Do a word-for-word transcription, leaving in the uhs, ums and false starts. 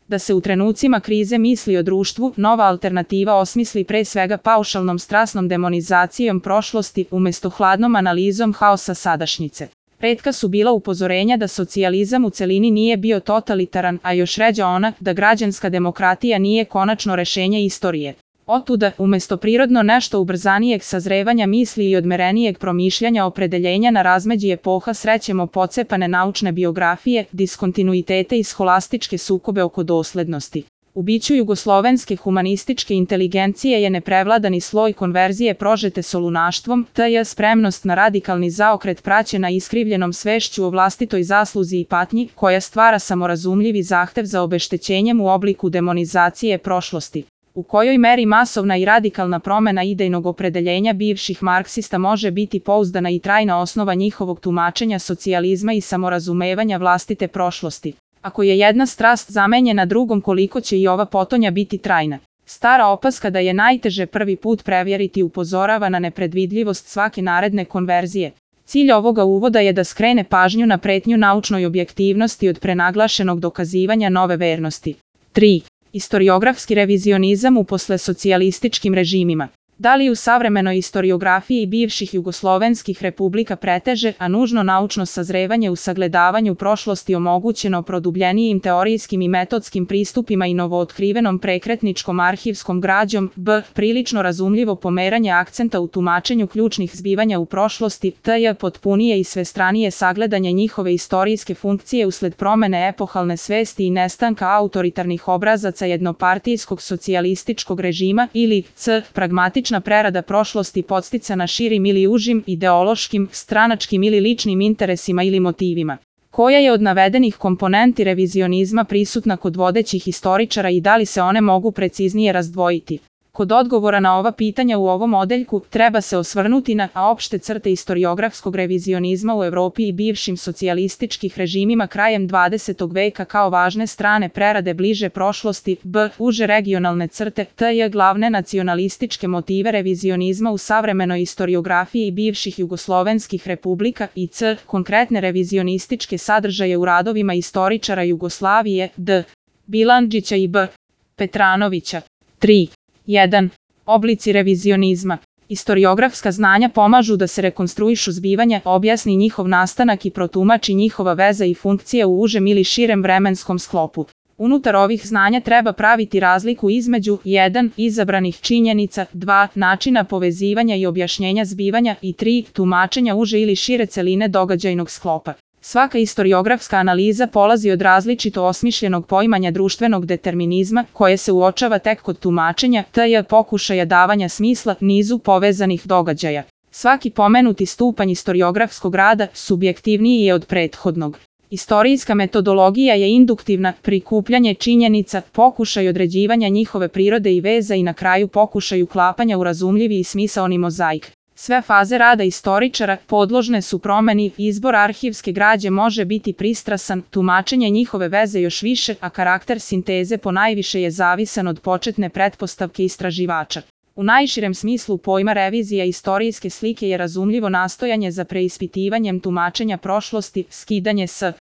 Da se u trenucima krize misli o društvu, nova alternativa osmisli pre svega paušalnom strasnom demonizacijom prošlosti umjesto hladnom analizom haosa sadašnjice. Retka su bila upozorenja da socijalizam u celini nije bio totalitaran, a još ređa ona da građanska demokratija nije konačno rešenje istorije. Otuda, umjesto prirodno nešto ubrzanijeg sazrevanja misli i odmerenijeg promišljanja opredeljenja na razmeđi epoha srećemo pocepane naučne biografije, diskontinuitete i scholastičke sukobe oko doslednosti. U biću jugoslovenske humanističke inteligencije je neprevladani sloj konverzije prožete solunaštvom, tj. spremnost na radikalni zaokret praćena iskrivljenom svešću o vlastitoj zasluzi i patnji, koja stvara samorazumljivi zahtev za obeštećenjem u obliku demonizacije prošlosti. U kojoj meri masovna i radikalna promena idejnog opredeljenja bivših marksista može biti pouzdana i trajna osnova njihovog tumačenja socijalizma i samorazumevanja vlastite prošlosti. Ako je jedna strast zamenjena drugom, koliko će i ova potonja biti trajna. Stara opaska da je najteže prvi put prevjeriti upozorava na nepredvidljivost svake naredne konverzije. Cilj ovoga uvoda je da skrene pažnju na pretnju naučnoj objektivnosti od prenaglašenog dokazivanja nove vernosti. tri. Istoriografski revizionizam u poslesocijalističkim režimima. Da li u savremenoj istoriografiji bivših jugoslovenskih republika preteže, a nužno naučno sazrevanje u sagledavanju prošlosti omogućeno produbljenijim teorijskim i metodskim pristupima i novootkrivenom prekretničkom arhivskom građom, b. prilično razumljivo pomeranje akcenta u tumačenju ključnih zbivanja u prošlosti, tj. potpunije i svestranije sagledanje njihove istorijske funkcije usled promene epohalne svesti i nestanka autoritarnih obrazaca jednopartijskog socijalističkog režima ili c. pragmatičnog prerada prošlosti podsticana širim ili užim, ideološkim, stranačkim ili ličnim interesima ili motivima. Koja je od navedenih komponenti revizionizma prisutna kod vodećih istoričara i da li se one mogu preciznije razdvojiti? Kod odgovora na ova pitanja u ovom odeljku treba se osvrnuti na opšte crte istoriografskog revizionizma u Evropi i bivšim socijalističkih režimima krajem dvadesetog veka kao važne strane prerade bliže prošlosti, b. uže regionalne crte, t. glavne nacionalističke motive revizionizma u savremenoj istoriografiji bivših jugoslovenskih republika i c. konkretne revizionističke sadržaje u radovima istoričara Jugoslavije, d. Bilandžića i b. Petranovića. tri. jedan. Oblici revizionizma. Istoriografska znanja pomažu da se rekonstruišu zbivanja, objasni njihov nastanak i protumači njihova veza i funkcija u užem ili širem vremenskom sklopu. Unutar ovih znanja treba praviti razliku između jedan. Izabranih činjenica, dva. načina povezivanja i objašnjenja zbivanja i tri. tumačenja uže ili šire celine događajnog sklopa. Svaka istoriografska analiza polazi od različito osmišljenog poimanja društvenog determinizma, koje se uočava tek kod tumačenja, tj. pokušaja davanja smisla nizu povezanih događaja. Svaki pomenuti stupanj istoriografskog rada subjektivniji je od prethodnog. Istorijska metodologija je induktivna, prikupljanje činjenica, pokušaj određivanja njihove prirode i veza i na kraju pokušaj uklapanja u razumljivi i smisaoni mozaik. Sve faze rada istoričara podložne su promeni, izbor arhivske građe može biti pristrasan, tumačenje njihove veze još više, a karakter sinteze ponajviše je zavisan od početne pretpostavke istraživača. U najširem smislu pojma revizija istorijske slike je razumljivo nastojanje za preispitivanjem tumačenja prošlosti, skidanje s